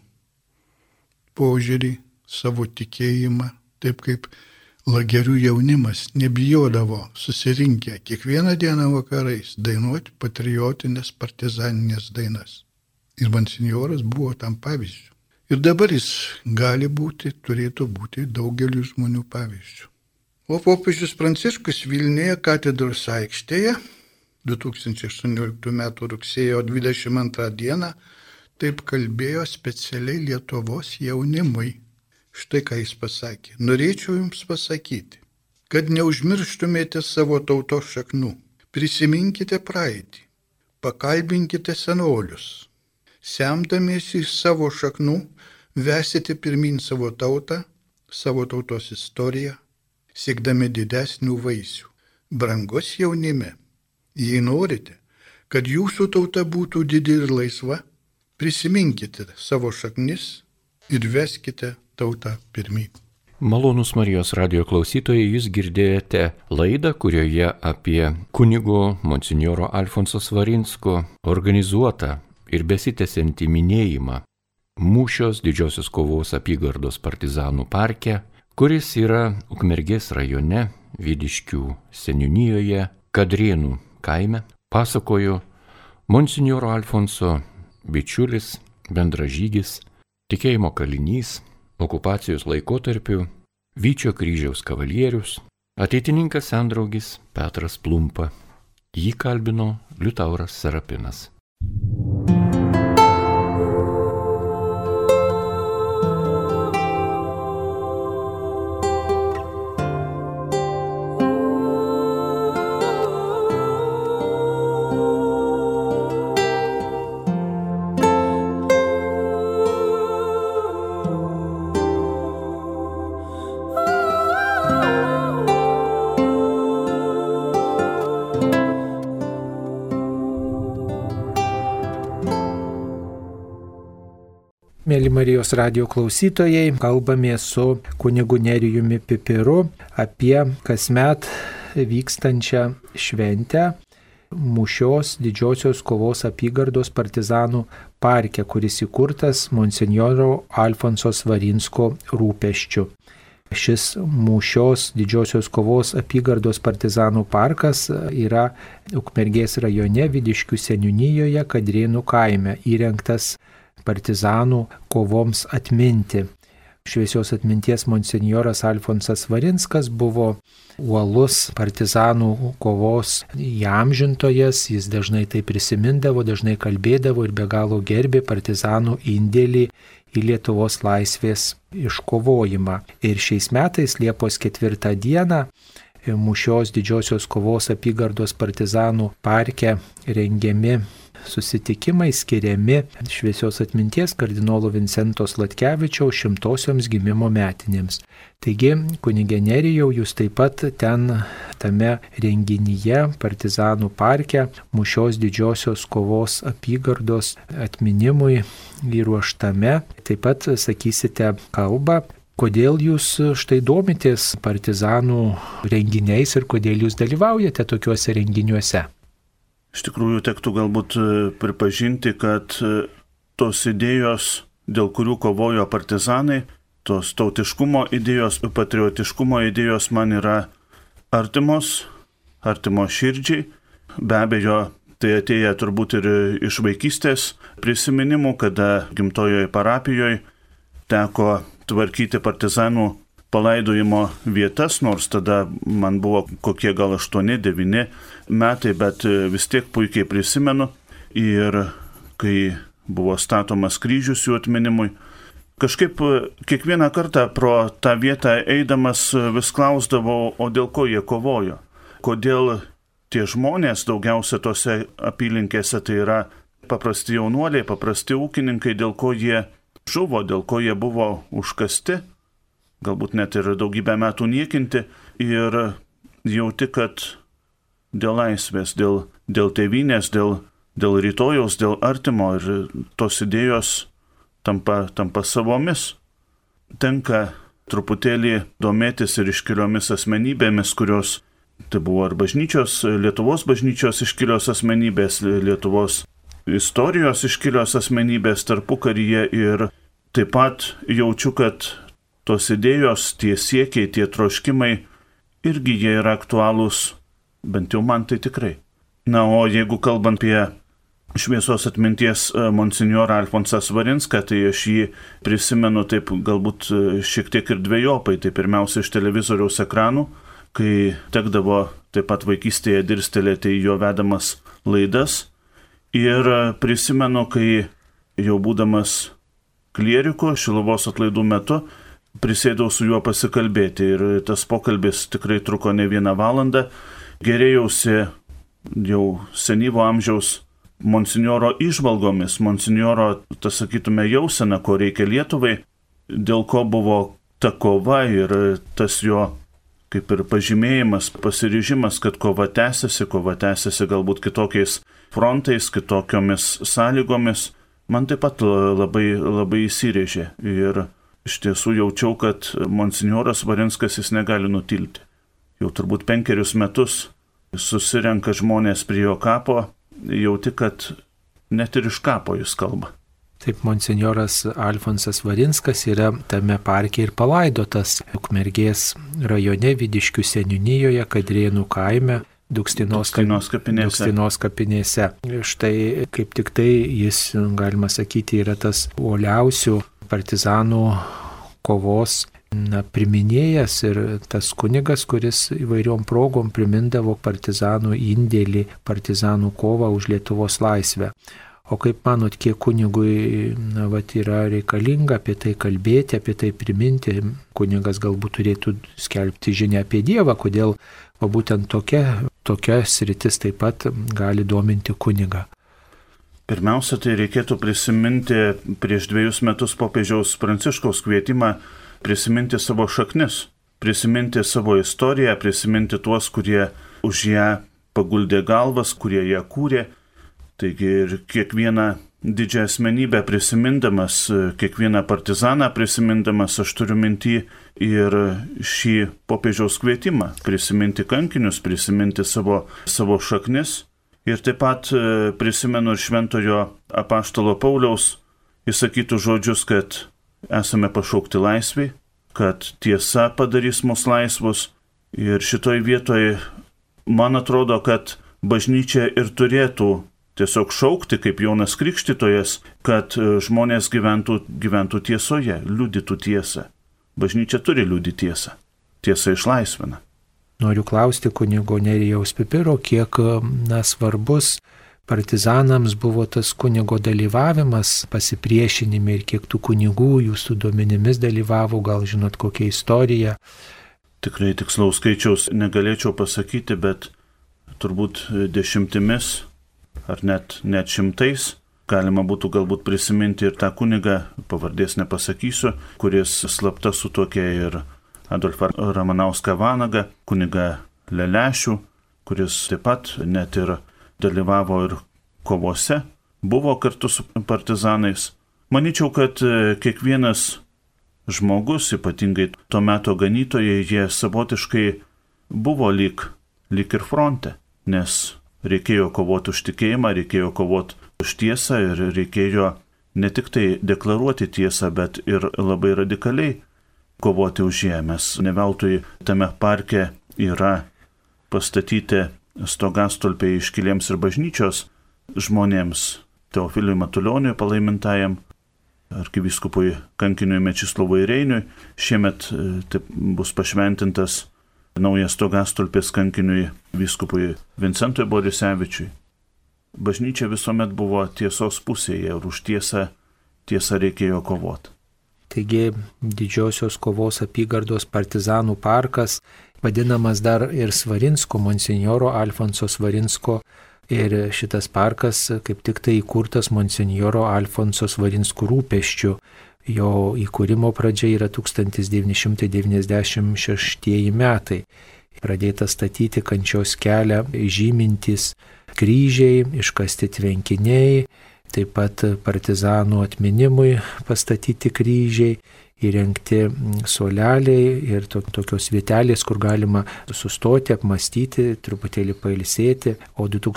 požiūrį, savo tikėjimą, taip kaip lagerių jaunimas nebijodavo susirinkę kiekvieną dieną vakarais dainuoti patriotinės partizaninės dainas. Ir monsinjoras buvo tam pavyzdžiu. Ir dabar jis gali būti, turėtų būti daugeliu žmonių pavyzdžių. O popiežius Pranciškus Vilniuje katedros aikštėje 2018 m. rugsėjo 22 d. taip kalbėjo specialiai Lietuvos jaunimui. Štai ką jis pasakė. Norėčiau jums pasakyti, kad neužmirštumėte savo tautos šaknų. Prisiminkite praeitį, pakalbinkite senolius. Semdamiesi iš savo šaknų, vesite pirmin savo tautą, savo tautos istoriją, siekdami didesnių vaisių. Brangos jaunime, jei norite, kad jūsų tauta būtų didi ir laisva, prisiminkite savo šaknis ir veskite tautą pirmyn. Malonūs Marijos radijo klausytojai, jūs girdėjote laidą, kurioje apie kunigo monsinjoro Alfonso Svarinsko organizuotą ir besitęsiantį minėjimą Mūšios didžiosios kovos apygardos partizanų parke, kuris yra Ukmergės rajone, Vidiškių seniūnijoje, Kadrėnų kaime, pasakojo monsinjoro Alfonso bičiulis, bendražygis, tikėjimo kalinys, okupacijos laikotarpiu Vyčio kryžiaus kavalierius, ateitininkas sendraugis Petras Plumpa. Jį kalbino Liutauras Serapinas. Mėly Marijos radijo klausytojai, kalbame su kunigu Nerijumi Pipiru apie kasmet vykstančią šventę Mūšios didžiosios kovos apygardos partizanų parke, kuris įkurtas monsinjoro Alfonso Svarinsko rūpesčiu. Šis Mūšios didžiosios kovos apygardos partizanų parkas yra Ukmergės rajone, Vidiškių seniūnijoje, Kadrėnų kaime, įrengtas partizanų kovoms atminti. Šviesios atminties monsinjoras Alfonsas Svarinskas buvo uolus partizanų kovos įamžintojas, jis dažnai tai prisimindavo, dažnai kalbėdavo ir be galo gerbė partizanų indėlį į Lietuvos laisvės iškovojimą. Ir šiais metais Liepos 4 dieną Mūšios didžiosios kovos apygardos partizanų parke rengiami susitikimai skiriami šviesios atminties kardinolo Vincento Sladkevičiaus 100-osioms gimimo metinėms. Taigi, kunige Nerijau, jūs taip pat tame renginyje partizanų parke Mūšios didžiosios kovos apygardos atminimui įruoštame taip pat sakysite kalbą. Kodėl jūs štai domitės partizanų renginiais ir kodėl jūs dalyvaujate tokiuose renginiuose? Iš tikrųjų, tektų galbūt pripažinti, kad tos idėjos, dėl kurių kovojo partizanai, tos tautiškumo idėjos, patriotiškumo idėjos man yra artimos širdžiai. Be abejo, tai atėję turbūt ir iš vaikystės prisiminimų, kada gimtojoje parapijoje teko tvarkyti partizanų palaidojimo vietas, nors tada man buvo kokie gal 8-9 metai, bet vis tiek puikiai prisimenu. Ir kai buvo statomas kryžius jų atminimui, kažkaip kiekvieną kartą pro tą vietą eidamas vis klausdavau, o dėl ko jie kovojo? Kodėl tie žmonės daugiausia tose apylinkėse, tai yra paprasti jaunuoliai, paprasti ūkininkai, dėl ko jie žuvo, dėl ko jie buvo užkasti, galbūt net ir daugybę metų niekinti, ir jauti, kad dėl laisvės, dėl tėvynės, dėl rytojaus, dėl artimo, ir tos idėjos tampa savomis. Tenka truputėlį domėtis ir iškiliomis asmenybėmis, kurios tai buvo ir bažnyčios, Lietuvos bažnyčios iškilios asmenybės, Lietuvos istorijos iškilios asmenybės tarpukaryje, ir taip pat jaučiu, kad tos idėjos, tie siekiai, tie troškimai irgi jie yra aktualūs, bent jau man tai tikrai. Na, o jeigu kalbant apie šviesos atminties monsinjorą Alfonsą Svarinską, tai aš jį prisimenu taip galbūt šiek tiek ir dvejopai. Tai pirmiausia iš televizoriaus ekranų, kai tekdavo taip pat vaikystėje dirstelėti į jo vedamas laidas. Ir prisimenu, kai jau būdamas klieriku Šiluvos atlaidų metu prisėdau su juo pasikalbėti, ir tas pokalbis tikrai truko ne 1 valandą. Gerėjausi jau senyvo amžiaus monsinjoro įžvalgomis, monsinjoro, tas sakytume, jausena, ko reikia Lietuvai, dėl ko buvo ta kova, ir tas jo kaip ir pažymėjimas, pasiryžimas, kad kova tęsiasi galbūt kitokiais frontais, kitokiomis sąlygomis, man taip pat labai, labai įsirėžė. Ir iš tiesų jaučiau, kad monsinjoras Svarinskas jis negali nutilti. Jau turbūt 5 metus susirenka žmonės prie jo kapo, jauti, kad net ir iš kapo jis kalba. Taip, monsinjoras Alfonsas Svarinskas yra tame parke ir palaidotas Ukmergės rajone Vidiškių seniūnijoje, Kadrėnų kaime, Dukstinos kapinėse. Štai kaip tik tai jis, galima sakyti, yra tas uoliausių partizanų kovos priminėjas ir tas kunigas, kuris įvairiom progom primindavo partizanų indėlį, partizanų kovą už Lietuvos laisvę. O kaip manot, kiek kunigui yra reikalinga apie tai kalbėti, apie tai priminti? Kunigas galbūt turėtų skelbti žinią apie Dievą, kodėl būtent tokia sritis taip pat gali dominti kunigą. Pirmiausia, tai reikėtų prisiminti prieš 2 metus popiežiaus Pranciškaus kvietimą prisiminti savo šaknis, prisiminti savo istoriją, prisiminti tuos, kurie už ją paguldė galvas, kurie ją kūrė. Taigi ir kiekvieną didžią asmenybę prisimindamas, kiekvieną partizaną prisimindamas, aš turiu minty ir šį popiežiaus kvietimą prisiminti kankinius, prisiminti savo šaknis. Ir taip pat prisimenu ir šventojo apaštalo Pauliaus įsakytų žodžius, kad esame pašaukti laisvei, kad tiesa padarys mus laisvus. Ir šitoj vietoje man atrodo, kad bažnyčia ir turėtų tiesiog šaukti, kaip Jonas Krikštytojas, kad žmonės gyventų tiesoje, liudytų tiesą. Bažnyčia turi liudyti tiesą. Tiesa išlaisvina. Noriu klausti kunigo Nerijaus Pipiro, kiek svarbus partizanams buvo tas kunigo dalyvavimas pasipriešinime ir kiek tų kunigų jūsų duomenimis dalyvavo, gal žinot kokią istoriją? Tikrai tikslaus skaičiaus negalėčiau pasakyti, bet turbūt 10 ar net 100 galima būtų galbūt prisiminti ir tą kunigą, pavardės nepasakysiu, kuris slapta sutuokė ir Adolfą Ramanauską Vanagą, kunigą Lelešių, kuris taip pat net ir dalyvavo ir kovose, buvo kartu su partizanais. Manyčiau, kad kiekvienas žmogus, ypatingai to meto ganytojai, jie savotiškai buvo lyg ir fronte, nes reikėjo kovoti už tikėjimą, reikėjo kovoti už tiesą ir reikėjo ne tik tai deklaruoti tiesą, bet ir labai radikaliai kovoti už ją. Mes ne veltui tame parke yra pastatyti stogastulpiai iškiliems ir bažnyčios žmonėms, Teofiliui Matulioniui palaimintajam, arkivyskupui kankiniui Mečislovui Reiniui. Šiemet taip bus pašventintas naujas stogastulpis kankiniui vyskupui Vincentui Borisevičiui. Bažnyčia visuomet buvo tiesos pusėje ir už tiesą reikėjo kovoti. Taigi didžiosios kovos apygardos partizanų parkas, vadinamas dar ir Svarinsko, monsinjoro Alfonso Svarinsko Ir šitas parkas kaip tik tai įkurtas monsinjoro Alfonso Svarinsko rūpesčiu. Jo įkūrimo pradžia yra 1996 metai. Pradėta statyti kančios kelią žymintys kryžiai, iškasti tvenkiniai, taip pat partizanų atminimui pastatyti kryžiai, įrengti suoleliai ir tokios vietelės, kur galima sustoti, apmastyti, truputėlį pailsėti. O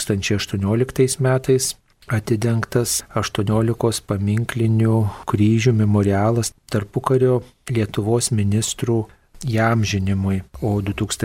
2018 metais atidengtas 18 paminklinių kryžių memorialas tarpukario Lietuvos ministrų įamžinimui. O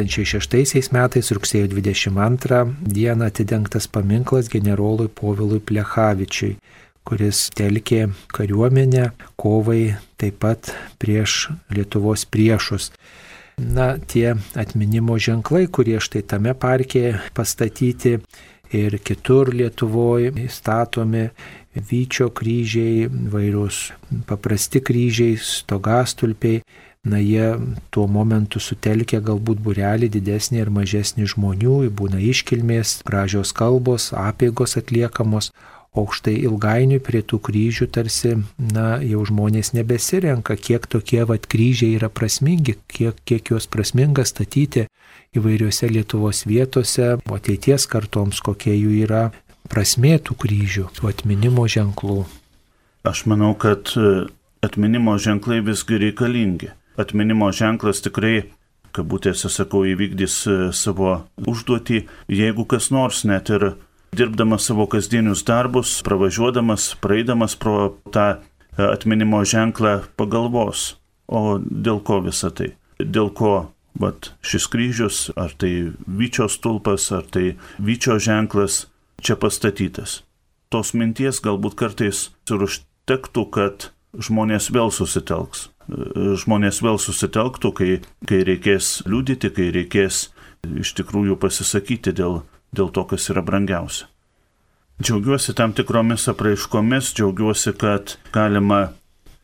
2006 metais rugsėjo 22 dieną atidengtas paminklas generolui Povilui Plechavičiui, kuris telkė kariuomenę kovai taip pat prieš Lietuvos priešus. Na, tie atminimo ženklai, kurie štai tame parke pastatyti ir kitur Lietuvoje statomi, vyčio kryžiai, vairūs paprasti kryžiai, stogastulpiai, na, jie tuo momentu sutelkia galbūt būrelį didesnį ir mažesnį žmonių, būna iškilmės, gražios kalbos, apeigos atliekamos, o štai ilgainiui prie tų kryžių tarsi, na, jau žmonės nebesirenka, kiek tokie kryžiai yra prasmingi, kiek juos prasminga statyti įvairiose Lietuvos vietose, o ateities kartoms kokie jų yra prasmė tų kryžių, tų atminimo ženklų. Aš manau, kad atminimo ženklai visgi reikalingi. Atminimo ženklas tikrai, kabutėse sakau, įvykdys savo užduotį, jeigu kas nors net ir dirbdamas savo kasdienius darbus, pravažiuodamas, praeidamas pro tą atminimo ženklą pagalvos, o dėl ko visa tai? Dėl ko šis kryžius, ar tai vyčio stulpas, ar tai vyčio ženklas čia pastatytas? Tos minties galbūt kartais ir užtektų, kad žmonės vėl susitelks. Žmonės vėl susitelktų, kai reikės liudyti, kai reikės iš tikrųjų pasisakyti dėl to, kas yra brangiausia. Džiaugiuosi tam tikromis apraiškomis, džiaugiuosi, kad galima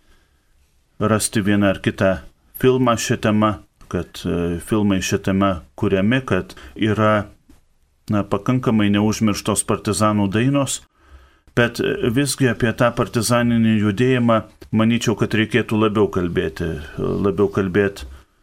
rasti vieną ar kitą filmą šią temą, kad filmai šią temą kuriami, kad yra pakankamai neužmirštos partizanų dainos, bet visgi apie tą partizaninį judėjimą manyčiau, kad reikėtų labiau kalbėti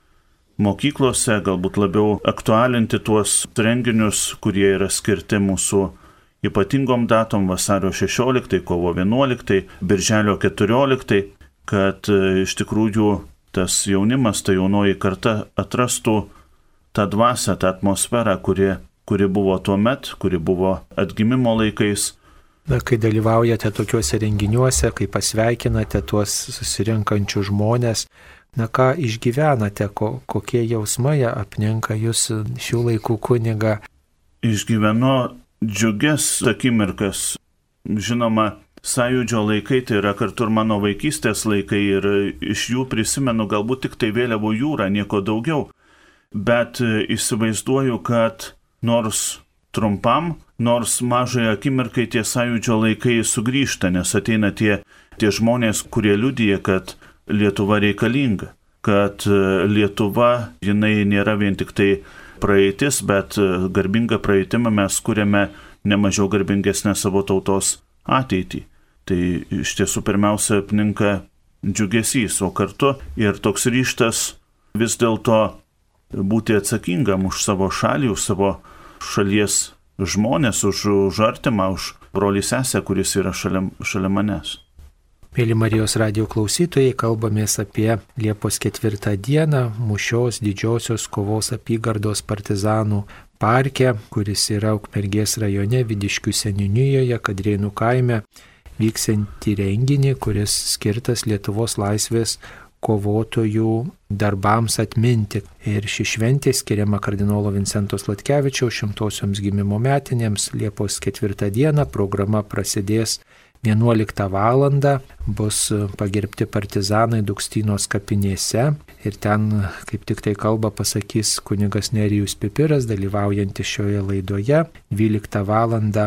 mokyklose, galbūt labiau aktualinti tuos renginius, kurie yra skirti mūsų ypatingom datom, vasario 16, kovo 11, birželio 14, kad iš tikrųjų tas jaunimas, ta jaunoji karta atrastų tą dvasią, tą atmosferą, kuri buvo tuo met, kuri buvo atgimimo laikais. Na, kai dalyvaujate tokiuose renginiuose, kai pasveikinate tuos susirinkančius žmonės, na ką išgyvenate, kokie jausmai apninka jūs šių laikų kunigą? Išgyvenu džiugias akimirkas. Žinoma, sąjūdžio laikai tai yra kartu ir mano vaikystės laikai ir iš jų prisimenu galbūt tik tai vėliavų jūrą, nieko daugiau. Bet įsivaizduoju, kad nors trumpam, nors mažai akimirkai tie sąjūdžio laikai sugrįžta, nes ateina tie žmonės, kurie liudija, kad Lietuva reikalinga, kad Lietuva, jinai nėra vien tik tai praeitis, bet garbingą praeitimą mes kuriame nemažiau garbingesnę savo tautos ateitį. Tai iš tiesų pirmiausia apninka džiugesys, o kartu ir toks ryžtas vis dėlto būti atsakingam už savo šalį, už savo šalies žmonės, už artimą, už brolį sesę, kuris yra šalia manęs. Mėly Marijos radijo klausytojai, kalbamės apie Liepos 4 dieną Mūšios didžiosios kovos apygardos partizanų parke, kuris yra Ukmergės rajone Vidiškių seniūnijoje, Kadrėnų kaime, vyksiantį renginį, kuris skirtas Lietuvos laisvės kovotojų darbams atminti. Ir ši šventė skiriama kardinolo Vincento Sladkevičiaus 100-osioms gimimo metinėms Liepos 4 dieną. Programa prasidės 11 valandą, bus pagerbti partizanai Dukstynos kapinėse ir ten kaip tik tai kalbą pasakys kunigas Nerijus Pipiras, dalyvaujantis šioje laidoje. 12 valandą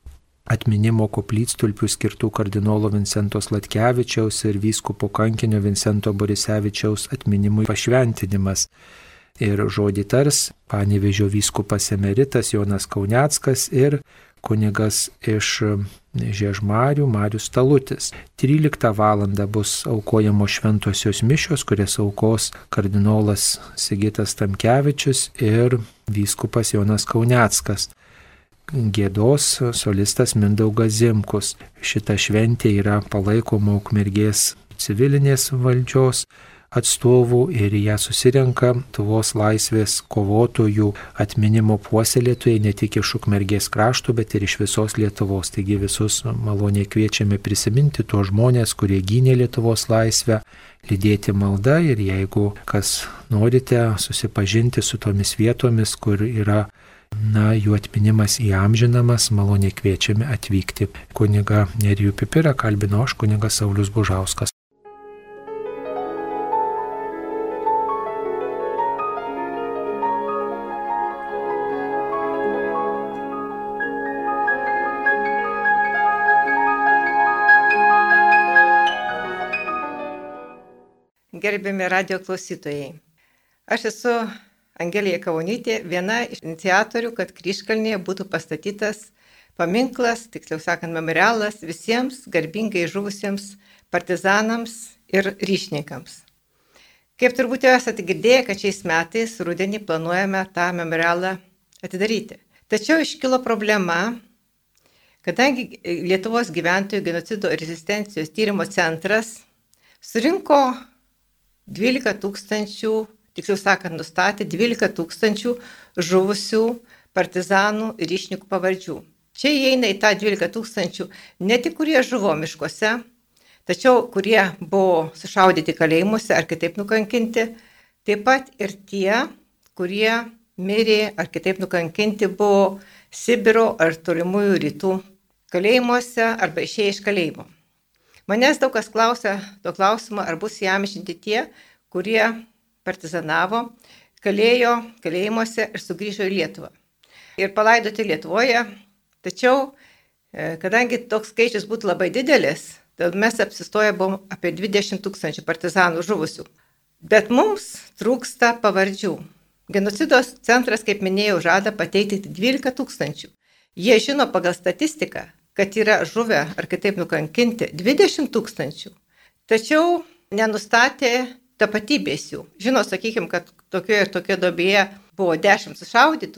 atminimo koplytstulpių skirtų kardinolo Vincento Sladkevičiaus ir vyskupo kankinio Vincento Borisevičiaus atminimui pašventinimas. Ir žodį tars Panevėžio vyskupas emeritas Jonas Kauneckas ir kunigas iš Žiežmarių Marius Talutis. 13 val. Bus aukojamos šventosios mišios, kurias aukos kardinolas Sigitas Tamkevičius ir vyskupas Jonas Kauneckas. Giedos solistas Mindaugas Zimkus. Šita šventė yra palaikoma Ukmergės civilinės valdžios atstovų ir ją susirenka Lietuvos laisvės kovotojų atminimo puoselėtojai ne tik iš Ukmergės krašto, bet ir iš visos Lietuvos. Taigi visus maloniai kviečiame prisiminti tuos žmonės, kurie gynė Lietuvos laisvę, lydėti maldą ir jeigu kas norite susipažinti su tomis vietomis, kur yra jų atminimas įamžinamas, maloniai kviečiame atvykti. Kunigą Nerijų Pipirą kalbino aš, kunigas Saulius Bužauskas. Gerbiami radio klausytojai. Aš esu Angelija Kaunytė, viena iš iniciatorių, kad Kryžkalnyje būtų pastatytas paminklas, tiksliau sakant, memorialas visiems garbingai žuvusiems partizanams ir ryšininkams. Kaip turbūt jau esate girdėję, kad šiais metais rudenį planuojame tą memorialą atidaryti. Tačiau iškilo problema, kadangi Lietuvos gyventojų genocido ir rezistencijos tyrimo centras surinko 12 tūkstančių, tiksliau sakant, nustatė 12 tūkstančių žuvusių partizanų ir ryšininkų pavardžių. Čia įeina į tą 12 tūkstančių ne tik kurie žuvo miškuose, tačiau kurie buvo sušaudyti kalėjimuose ar kitaip nukankinti, taip pat ir tie, kurie mirė ar kitaip nukankinti buvo Sibiro ar tolimųjų rytų kalėjimuose arba išėję iš kalėjimo. Manęs daug kas klausia to klausimo, ar bus įamžinti tie, kurie partizanavo, kalėjo kalėjimuose ir sugrįžo į Lietuvą. Ir palaidoti Lietuvoje, tačiau, kadangi toks skaičius būtų labai didelis, tad mes apsistoję buvom apie 20 tūkstančių partizanų žuvusių. Bet mums trūksta pavardžių. Genocidos centras, kaip minėjau, žada pateikti 12 tūkstančių. Jie žino pagal statistiką, kad yra žuvę ar kitaip nukankinti 20 tūkstančių, tačiau nenustatė tapatybės jų. Žino, sakykime, kad tokioje duobėje buvo 10 sušaudytų,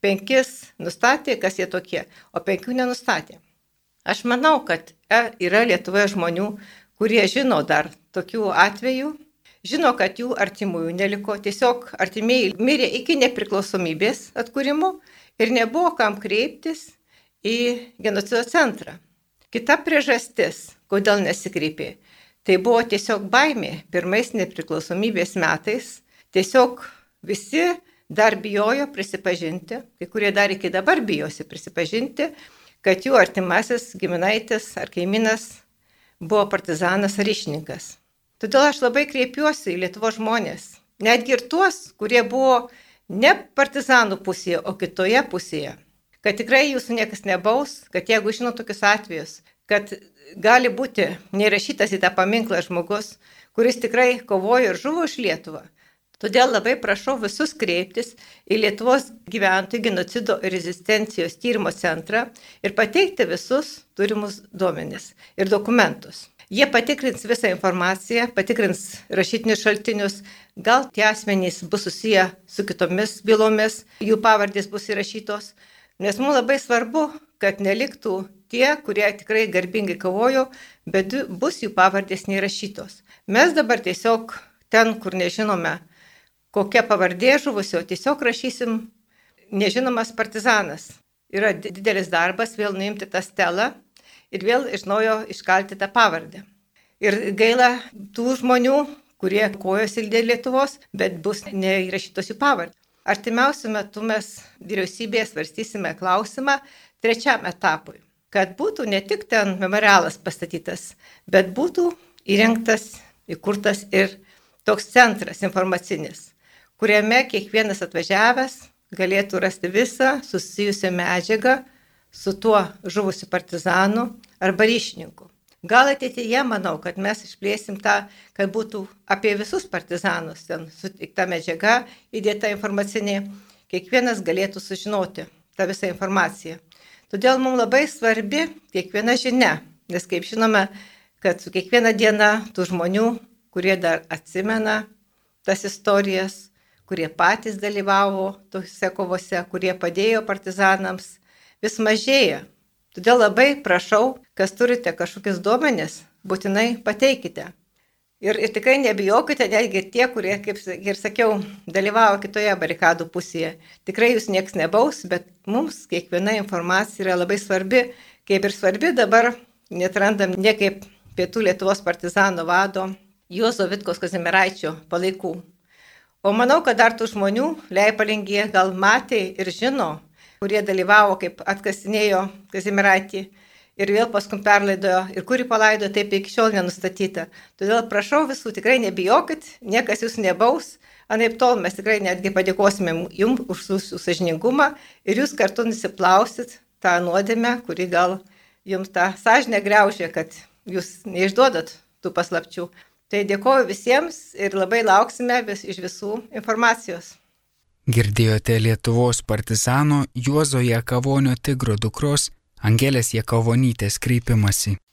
5 nustatė, kas jie tokie, o 5 nenustatė. Aš manau, kad yra Lietuvoje žmonių, kurie žino dar tokių atvejų, žino, kad jų artimųjų neliko, tiesiog artimieji mirė iki nepriklausomybės atkūrimo ir nebuvo kam kreiptis į genocido centrą. Kita priežastis, kodėl nesikreipė, tai buvo tiesiog baimė. Pirmais nepriklausomybės metais tiesiog visi dar bijojo prisipažinti, kai kurie dar iki dabar bijosi prisipažinti, kad jų artimasis giminaitis ar kaimynas buvo partizanas ar ryšininkas. Todėl aš labai kreipiuosi į Lietuvos žmonės, netgi ir tuos, kurie buvo ne partizanų pusėje, o kitoje pusėje. Kad tikrai jūsų niekas nebaus, kad jeigu žino tokius atvejus, kad gali būti neįrašytas į tą paminklą žmogus, kuris tikrai kovojo ir žuvo už Lietuvą. Todėl labai prašau visus kreiptis į Lietuvos gyventojų genocido ir rezistencijos tyrimo centrą ir pateikti visus turimus duomenis ir dokumentus. Jie patikrins visą informaciją, patikrins rašytinius šaltinius, gal tie asmenys bus susiję su kitomis bylomis, jų pavardės bus įrašytos. Nes mums labai svarbu, kad neliktų tie, kurie tikrai garbingai kovojo, bet bus jų pavardės neįrašytos. Mes dabar tiesiog ten, kur nežinome, kokia pavardė žuvusio, tiesiog rašysim nežinomas partizanas. Yra didelis darbas vėl nuimti tą stelą ir vėl iš naujo iškalti tą pavardę. Ir gaila tų žmonių, kurie kojosi dėl Lietuvos, bet bus neįrašytos jų pavardės. Artimiausiu metu mes vyriausybėje svarstysime klausimą 3 etapui, kad būtų ne tik ten memorialas pastatytas, bet būtų įrengtas, įkurtas ir toks centras informacinis, kuriame kiekvienas atvažiavęs galėtų rasti visą susijusią medžiagą su tuo žuvusiu partizanu arba ryšininku. Gal ateityje, manau, kad mes išplėsim tą, kad būtų apie visus partizanus ten suteikta medžiaga, įdėta informacinė, kiekvienas galėtų sužinoti tą visą informaciją. Todėl mums labai svarbi kiekviena žinia, nes kaip žinome, kad su kiekviena diena tų žmonių, kurie dar atsimena tas istorijas, kurie patys dalyvavo tose kovose, kurie padėjo partizanams, vis mažėja. Todėl labai prašau, kas turite kažkokius duomenis, būtinai pateikite. Ir tikrai nebijokite, netgi tie, kurie, kaip ir sakiau, dalyvavo kitoje barikadų pusėje. Tikrai jūs nieks nebaus, bet mums kiekviena informacija yra labai svarbi, kaip ir svarbi dabar, net randam ne kaip Pietų Lietuvos partizanų vado Juozo Vitkos Kazimieraičio palaikų. O manau, kad dar tų žmonių Leipalingėje gal matė ir žino, kurie dalyvavo, kaip atkasinėjo Kazimieraitį. Ir vėl paskui perlaidojo, ir kurį palaidojo, taip iki šiol nenustatyta. Todėl prašau visų, tikrai nebijokit, niekas jūs nebaus, anaip tol mes tikrai netgi padėkosime jums už jūsų sąžiningumą ir jūs kartu nusiplausit tą nuodėmę, kuri gal jums tą sąžinę griaužė, kad jūs neišduodat tų paslapčių. Tai dėkoju visiems ir labai lauksime iš visų informacijos. Girdėjote Lietuvos partizano Juozo Jakavonio Tigro dukros Angelės Jakavonytės kreipimąsi.